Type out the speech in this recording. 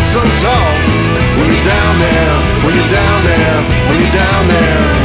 so tall. When you're down there, when you're down there, when you're down there.